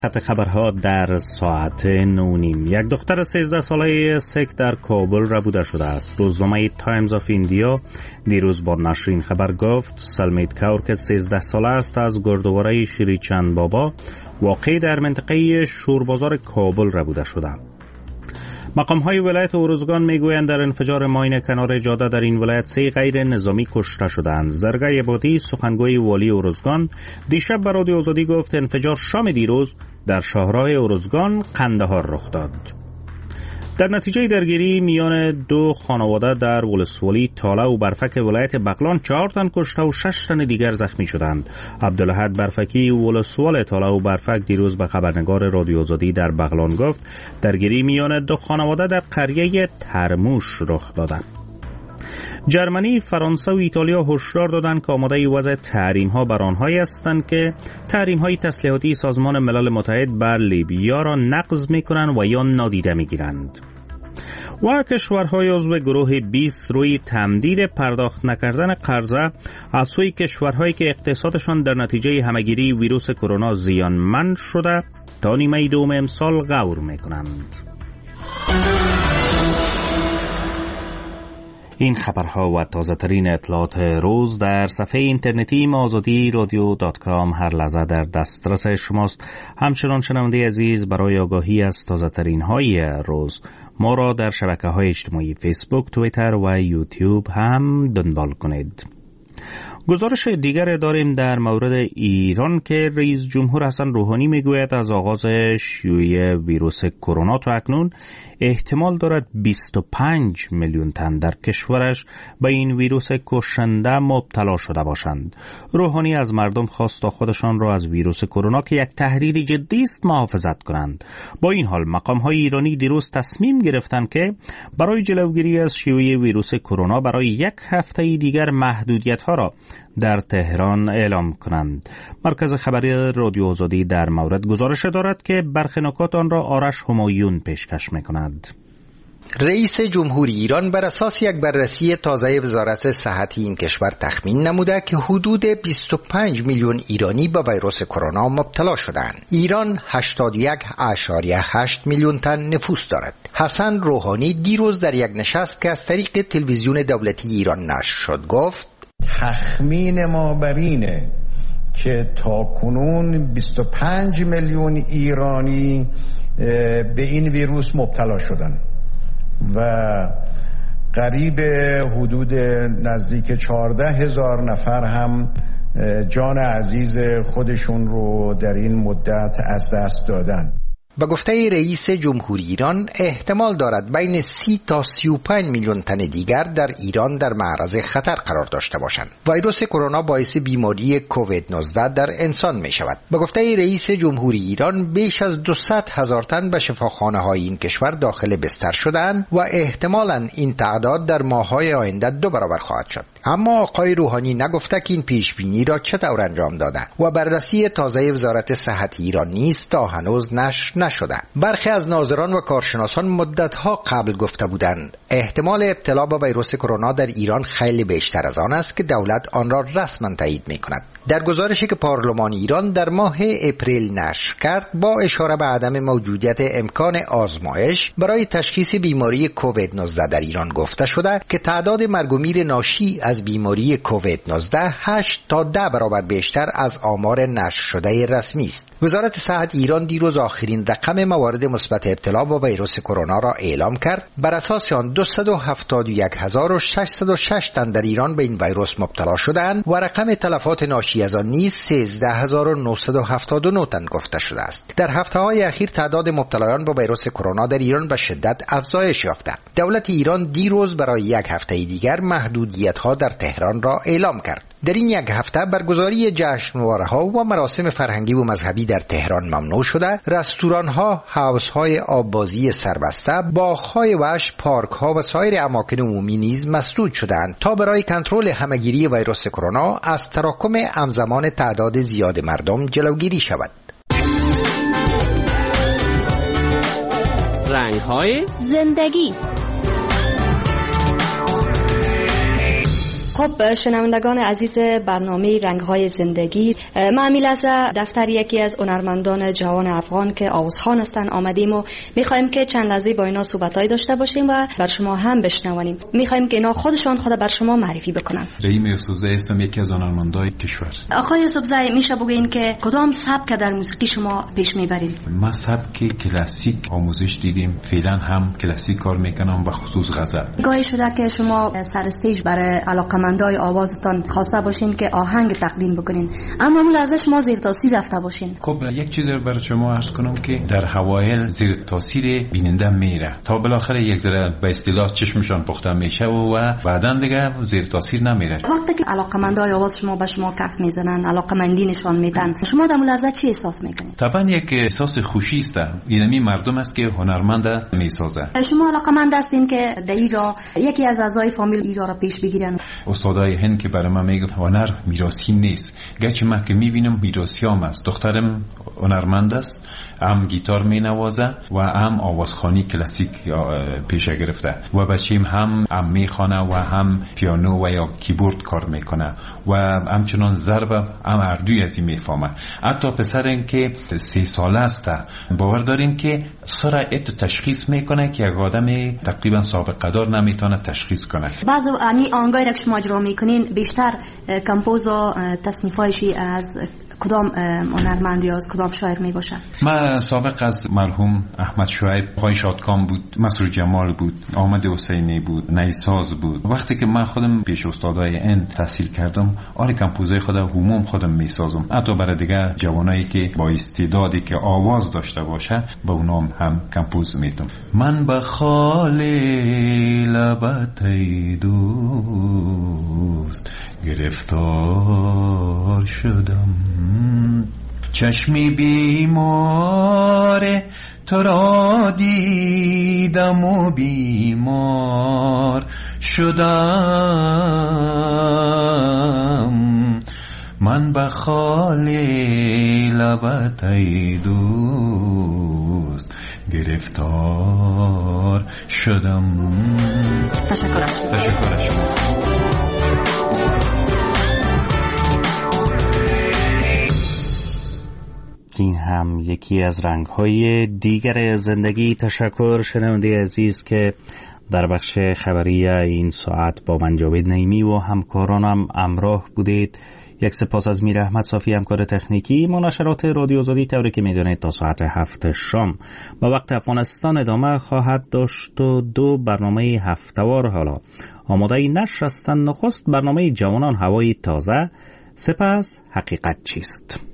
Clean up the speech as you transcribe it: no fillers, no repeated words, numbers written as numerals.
خط خبرها در ساعت 9:30. یک دختر 13 ساله سیک در کابل ربوده شده است. روزنامه تایمز آف ایندیا دیروز با نشر این خبر گفت سلمیت کور که 13 ساله است از گردواره شری چند بابا واقع در منطقه شوربازار کابل ربوده شده. مقام‌های ولایت ارزگان میگویند در انفجار ماین کنار جاده در این ولایت 3 غیر نظامی کشته شدند. زرگای عبادی سخنگوی والی ارزگان دیشب به رادیو آزادی گفت انفجار شام دیروز در شاهراه ارزگان قندهار رخ داد. در نتیجه درگیری میان دو خانواده در ولسوالی تاله و برفک ولایت بغلان 4 تن کشته و 6 تن دیگر زخمی شدند. عبدالاحد برفکی ولسوال تاله و برفک دیروز به خبرنگار رادیو آزادی در بغلان گفت درگیری میان دو خانواده در قریه ترموش رخ داده. جرمنی، فرانسه و ایتالیا هشدار دادند که آماده وضع تحریم‌ها بر آنهایی هستند که تحریم‌های تسلیحاتی سازمان ملل متحد بر لیبیا را نقض می‌کنند و یا نادیده می‌گیرند. و کشورهای عضو گروه 20 روی تمدید پرداخت نکردن قرضه از سوی کشورهایی که اقتصادشان در نتیجه همه‌گیری ویروس کرونا زیانمند شده تا نیمه دوم امسال غور می‌کنند. این خبرها و تازه ترین اطلاعات روز در صفحه اینترنتی azadi.radio.com هر لحظه در دسترس شماست. همچنان شنونده عزیز برای آگاهی از تازه ترین های روز ما را در شبکه های اجتماعی فیسبوک، توییتر و یوتیوب هم دنبال کنید. گزارش دیگر داریم در مورد ایران که رئیس جمهور حسن روحانی میگوید از آغاز شیوع ویروس کرونا تا اکنون احتمال دارد 25 میلیون تن در کشورش به این ویروس کشنده مبتلا شده باشند. روحانی از مردم خواست تا خودشان را از ویروس کرونا که یک تهدید جدی است محافظت کنند. با این حال مقام‌های ایرانی دیروز تصمیم گرفتند که برای جلوگیری از شیوع ویروس کرونا برای 1 هفته دیگر محدودیت‌ها را در تهران اعلام کنند. مرکز خبری رادیو آزادی در مورد گزارش دارد که برخی نکات آن را آرش همایون پیشکش می‌کند. رئیس جمهوری ایران بر اساس یک بررسی تازه وزارت صحت این کشور تخمین نموده که حدود 25 میلیون ایرانی به ویروس کرونا مبتلا شدند. ایران 81.8 میلیون تن نفوس دارد. حسن روحانی دیروز در یک نشست که از طریق تلویزیون دولتی ایران نشر شد گفت تخمین ما بر اینه که تا کنون 25 میلیون ایرانی به این ویروس مبتلا شدن و قریب حدود نزدیک 14,000 نفر هم جان عزیز خودشون رو در این مدت از دست دادن. با گفته رئیس جمهوری ایران احتمال دارد بین 30 تا 35 میلیون تن دیگر در ایران در معرض خطر قرار داشته باشند. ویروس کرونا باعث بیماری کووید 19 در انسان می شود. با گفته رئیس جمهوری ایران بیش از 200,000 تن به شفاخانه‌های این کشور داخل بستر شدند و احتمالاً این تعداد در ماه‌های آینده 2 برابر خواهد شد. اما آقای روحانی نگفته که این پیشبینی را چطور انجام داده و بررسی تازه وزارت صحت ایران نیز تا هنوز نشر نشده. برخی از ناظران و کارشناسان مدتها قبل گفته بودند احتمال ابتلا به ویروس کرونا در ایران خیلی بیشتر از آن است که دولت آن را رسما تایید می‌کند. در گزارشی که پارلمان ایران در ماه اپریل نشر کرد با اشاره به عدم موجودیت امکان آزمایش برای تشخیص بیماری کووید 19 در ایران گفته شده که تعداد مرگ و میر ناشی از بیماری کووید 19 8 تا 10 برابر بیشتر از آمار نشر شده رسمی است. وزارت صحت ایران دیروز آخرین رقم موارد مثبت ابتلا با ویروس کرونا را اعلام کرد. بر اساس آن 271,606 تن در ایران به این ویروس مبتلا شدند و رقم تلفات ناشی از آن نیز 13,979 تن گفته شده است. در هفته‌های اخیر تعداد مبتلایان با ویروس کرونا در ایران به شدت افزایش یافته. دولت ایران دیروز برای 1 هفته دیگر محدودیت‌ها در تهران را اعلام کرد. در این 1 هفته برگزاری جشنواره‌ها و مراسم فرهنگی و مذهبی در تهران ممنوع شده. رستوران‌ها، حوض‌های آببازی سربسته، باغ‌های وحش، پارک‌ها و سایر اماکن عمومی نیز مسدود شدند تا برای کنترل همه‌گیری ویروس کرونا از تراکم همزمان تعداد زیاد مردم جلوگیری شود. رنگ‌های زندگی. خب شنوندگان عزیز برنامه رنگ‌های زندگی، ما امیل از دفتر یکی از هنرمندان جوان افغان که آوازخوان هستن آمدیم و می‌خوایم که چند لحظه با اینا صحبت‌های داشته باشیم و بر شما هم بشنوانیم. می‌خوایم که اینا خودشون خود بر شما معرفی بکنن. رحیم یوسفزئی هستم، یکی از هنرمندان کشور. آقای یوسفزئی، میشه بگین که کدام سبک در موسیقی شما پیش میبرید؟ ما سبک کلاسیک آموزش دیدیم، فعلا هم کلاسیک کار میکنم و خصوص غزل. گاهی شده که شما سر استیج برای علاقمندای آوازتان خواسته باشین که آهنگ تقدیم بکنین، اما اون لحظه شما زیر تاثیر رفته باشین. خب یک چیز رو برای شما عرض کنم که در اوایل زیر تاثیر بیننده میره تا بالاخره یک ذره به اصطلاح چشمشان پخته میشه و بعداً دیگه زیر تاثیر نمیره. وقتی که علاقمندای آواز شما به شما کف میزنن، علاقمندی نشان میدن، شما در اون لحظه چی احساس میکنید؟ طبعا یک احساس خوشی است. اینمی مردم است که هنرمند میسازه. شما علاقمند هستین که در ایران یکی از اعضای فامیل ایران را پیش بگیرن؟ استادای هند که برای من میگه هنر میراثی نیست، گرچه من که میبینم میراثیام است. دخترم هنرمند است، هم گیتار مینوازه و هم آوازخوانی کلاسیک پیشه گرفته و بچه‌م هم میخوانه و هم پیانو و یا کیبورد کار میکنه و همچنان ضرب هم اردوی از این میفهمه. حتی پسرم که 3 ساله است باور دارین که سرعت تشخیص میکنه که یک آدم تقریبا سابقه دار نمیتونه تشخیص کنه. بعضی آهنگایی را که شما اجرا میکنین بیشتر کمپوز و تصنیفایشی از کدام هنرمند یا از کدام شاعر می باشه؟ من سابق از مرحوم احمد شعیب، آقای شادکام بود، مسرور جمال بود، احمد حسینی بود، نیساز بود. وقتی که من خودم پیش استادای این تحصیل کردم، آره کمپوزای خودم هموم خودم میسازم. حتی برای دیگه جوانایی که با استعدادی که آواز داشته باشه با اونام هم کمپوز میدم. من به خال لبت ای دوست گرفتار شدم، چشمی بیمار تو را دیدم و بیمار شدم. من به خال لبت ای دوست گرفتار شدم. تشکر شما. این هم یکی از رنگ‌های دیگر زندگی. تشکر شنونده عزیز که در بخش خبری این ساعت با من جاوید نعیمی و همکارانم همراه بودید. یک سپاس از میر احمد صافی همکار تکنیکی. مناشرات رادیو آزادی طوری که میدونید تا ساعت 7 شام با وقت افغانستان ادامه خواهد داشت و 2 برنامه هفته‌وار حالا آماده نشر هستند. نخست برنامه جوانان هوای تازه، سپس حقیقت چیست.